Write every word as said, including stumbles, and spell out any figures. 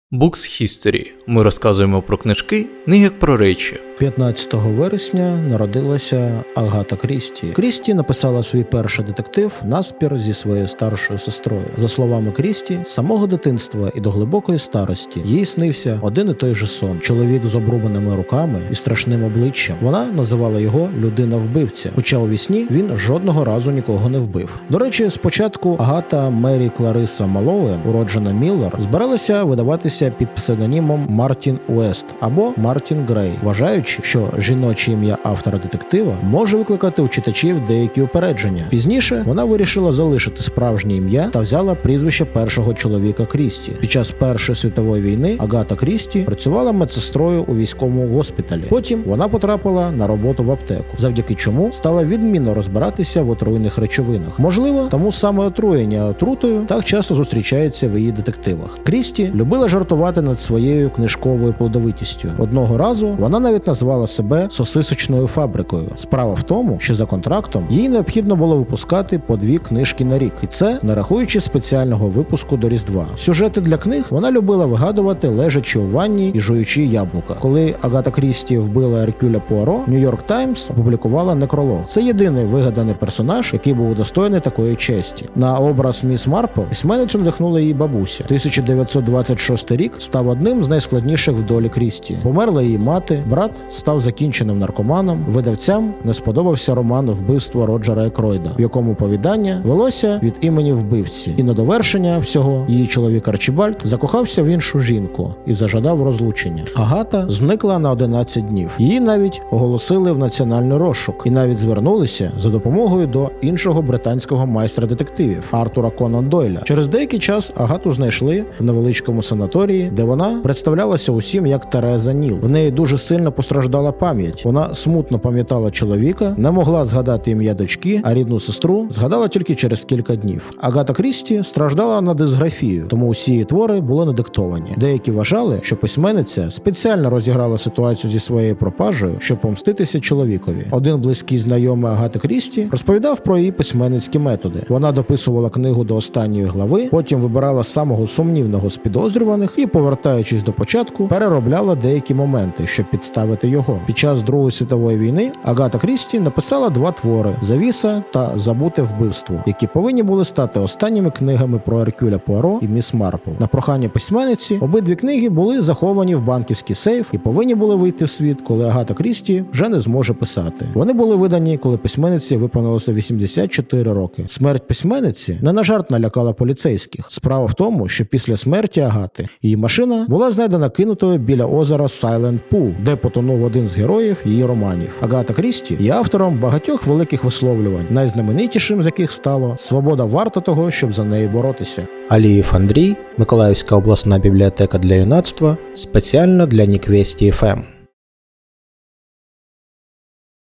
Books History. Ми розказуємо про книжки, не як про речі. п'ятнадцятого вересня народилася Агата Крісті. Крісті написала свій перший детектив наспір зі своєю старшою сестрою. За словами Крісті, з самого дитинства і до глибокої старості їй снився один і той же сон. Чоловік з обрубаними руками і страшним обличчям. Вона називала його людина-вбивця, хоча у вісні він жодного разу нікого не вбив. До речі, спочатку Агата Мері Клариса Малоуен, уроджена Міллер, збиралася видаватися під псевдонімом Мартін Уест або Мартін Грей, вважаючи, що жіноче ім'я автора детектива може викликати у читачів деякі упередження. Пізніше вона вирішила залишити справжнє ім'я та взяла прізвище першого чоловіка Крісті. Під час Першої світової війни Агата Крісті працювала медсестрою у військовому госпіталі. Потім вона потрапила на роботу в аптеку, завдяки чому стала відмінно розбиратися в отруйних речовинах. Можливо, тому саме отруєння отрутою так часто зустрічається в її детективах. Крісті любила жартувати над своєю книжковою плодовитістю. Одного разу вона навіть назвала себе сосисочною фабрикою. Справа в тому, що за контрактом їй необхідно було випускати по дві книжки на рік, і це не рахуючи спеціального випуску до Різдва. Сюжети для книг вона любила вигадувати, лежачи у ванні і жуючи яблука. Коли Агата Крісті вбила Еркюля Пуаро, Нью-Йорк Таймс опублікувала некролог. Це єдиний вигаданий персонаж, який був удостоєний такої честі. На образ міс Марпл письменницю надихнула її бабуся. тисяча дев'ятсот двадцять шостий рік став одним з найскладніших в долі Крісті. Померла її мати, брат став закінченим наркоманом, видавцям не сподобався роман «Вбивство Роджера Екройда», в якому повідання велося від імені вбивці. І на довершення всього її чоловік Арчібальд закохався в іншу жінку і зажадав розлучення. Агата зникла на одинадцять днів. Її навіть оголосили в національний розшук і навіть звернулися за допомогою до іншого британського майстра детективів Артура Конан Дойля. Через деякий час Агату знайшли в невеличкому санаторії, де вона представлялася усім як Тереза Ніл. В неї дуже сильно постраждала пам'ять. Вона смутно пам'ятала чоловіка, не могла згадати ім'я дочки, а рідну сестру згадала тільки через кілька днів. Агата Крісті страждала на дисграфію, тому усі її твори були надиктовані. Деякі вважали, що письменниця спеціально розіграла ситуацію зі своєю пропажею, щоб помститися чоловікові. Один близький знайомий Агати Крісті розповідав про її письменницькі методи. Вона дописувала книгу до останньої глави, потім вибирала самого сумнівного з підозрюваних і, повертаючись до початку, переробляла деякі моменти, щоб підставити його. Під час Другої світової війни Агата Крісті написала два твори «Завіса» та «Забуте вбивство», які повинні були стати останніми книгами про Еркюля Пуаро і міс Марпл. На прохання письменниці обидві книги були заховані в банківський сейф і повинні були вийти в світ, коли Агата Крісті вже не зможе писати. Вони були видані, коли письменниці виповнилося вісімдесят чотири роки. Смерть письменниці не на жарт налякала поліцейських. Справа в тому, що після смерті Агати її машина була знайдена кинутою біля озера Silent Pool, де потонув один з героїв її романів. Агата Крісті є автором багатьох великих висловлювань, найзнаменитішим з яких стало «Свобода варта того, щоб за неї боротися». Алієв Андрій, Миколаївська обласна бібліотека для юнацтва, спеціально для Ніквесті еф ем.